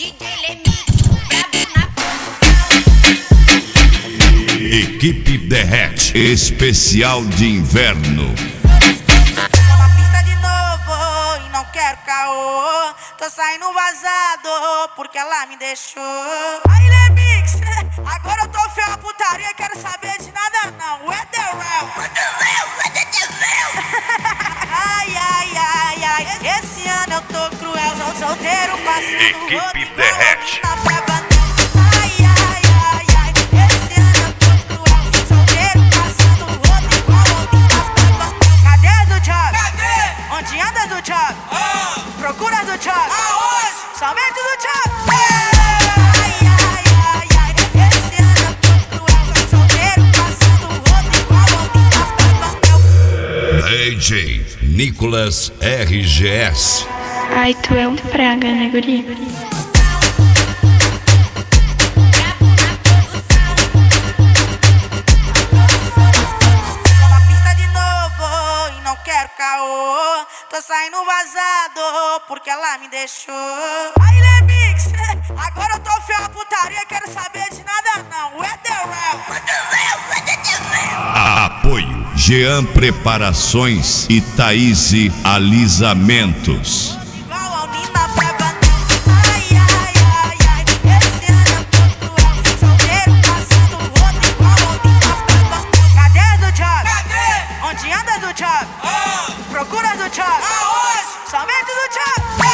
DJ Lemix, brabo na produção. Equipe Derrete, especial de inverno. Tô na pista de novo e não quero caô. Tô saindo vazado porque ela me deixou. Aí Lemix, agora eu tô feio a putaria e quero saber de nada não. Where the real? Ai, ai, ai, ai, esse ano eu tô cruel, sou solteiro passando Equipe Derrete. Ai, ai, ai, ai, esse ano eu tô cruel, solteiro passando outro igual ontem na prova. Cadê do job? Cadê? Onde anda do job? Procura do job? Aonde? Somente do job. Ai, ai, ai, ai, esse ano eu tô cruel, solteiro passando outro igual ontem na prova. DJ Nicolas RGS. Ai, tu é um praga, né, guri? Tô na pista de novo e não quero caô. Tô saindo vazado porque ela me deixou. Aí Lemix, agora eu tô feio a putaria e quero saber de nada não. Where the real? Apoio Jean Preparações e Thaís Alisamentos. Igual ao Nina Brava. Ai, ai, ai, ai, esse ano eu tô cruel, solteiro passando outro igual ao Nina Brava. Cadê do job? Cadê? Onde anda do job? Procura do job? Aonde? Somente do job.